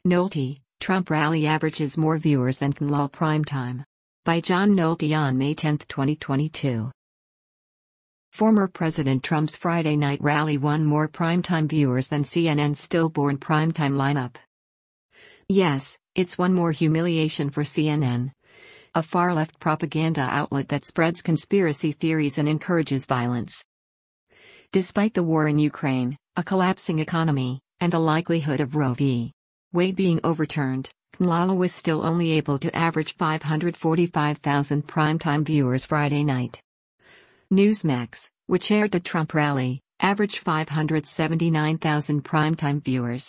Nolte, Trump rally averages more viewers than KNLAL primetime. By John Nolte on May 10, 2022. Former President Trump's Friday night rally won more primetime viewers than CNN's stillborn primetime lineup. Yes, it's one more humiliation for CNN, a far-left propaganda outlet that spreads conspiracy theories and encourages violence. Despite the war in Ukraine, a collapsing economy, and the likelihood of Roe v. Wade being overturned, KNLAL was still only able to average 545,000 primetime viewers Friday night. Newsmax, which aired the Trump rally, averaged 579,000 primetime viewers.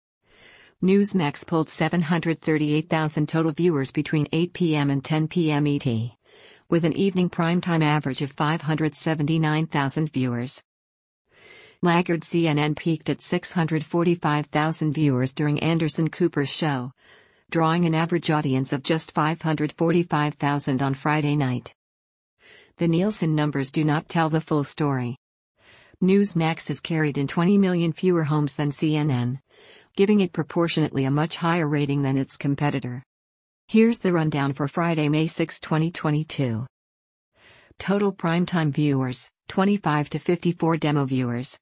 Newsmax pulled 738,000 total viewers between 8 p.m. and 10 p.m. ET, with an evening primetime average of 579,000 viewers. Laggard CNN peaked at 645,000 viewers during Anderson Cooper's show, drawing an average audience of just 545,000 on Friday night. The Nielsen numbers do not tell the full story. Newsmax is carried in 20 million fewer homes than CNN, giving it proportionately a much higher rating than its competitor. Here's the rundown for Friday, May 6, 2022. Total primetime viewers, 25 to 54 demo viewers.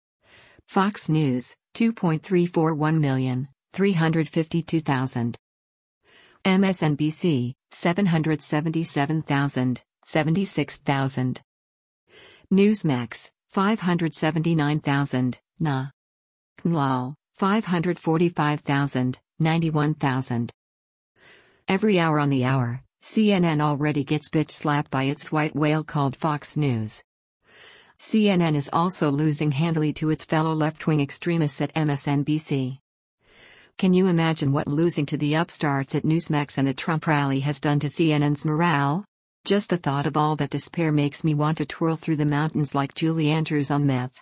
Fox News, 2.341 million, 352,000. MSNBC, 777,000, 76,000. Newsmax, 579,000, nah. KNLAL, 545,000, 91,000. Every hour on the hour, CNN already gets bitch slapped by its white whale called Fox News. CNN is also losing handily to its fellow left-wing extremists at MSNBC. Can you imagine what losing to the upstarts at Newsmax and the Trump rally has done to CNN's morale? Just the thought of all that despair makes me want to twirl through the mountains like Julie Andrews on meth.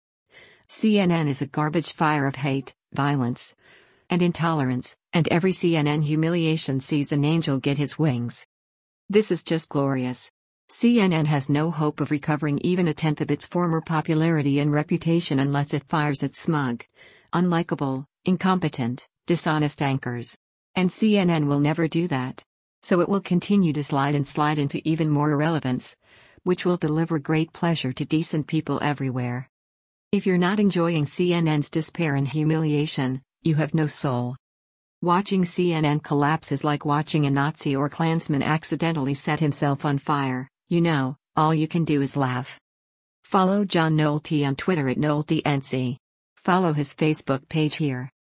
CNN is a garbage fire of hate, violence, and intolerance, and every CNN humiliation sees an angel get his wings. This is just glorious. CNN has no hope of recovering even a tenth of its former popularity and reputation unless it fires its smug, unlikable, incompetent, dishonest anchors. And CNN will never do that. So it will continue to slide into even more irrelevance, which will deliver great pleasure to decent people everywhere. If you're not enjoying CNN's despair and humiliation, you have no soul. Watching CNN collapse is like watching a Nazi or Klansman accidentally set himself on fire. You know, all you can do is laugh. Follow John Nolte on Twitter at NolteNC. Follow his Facebook page here.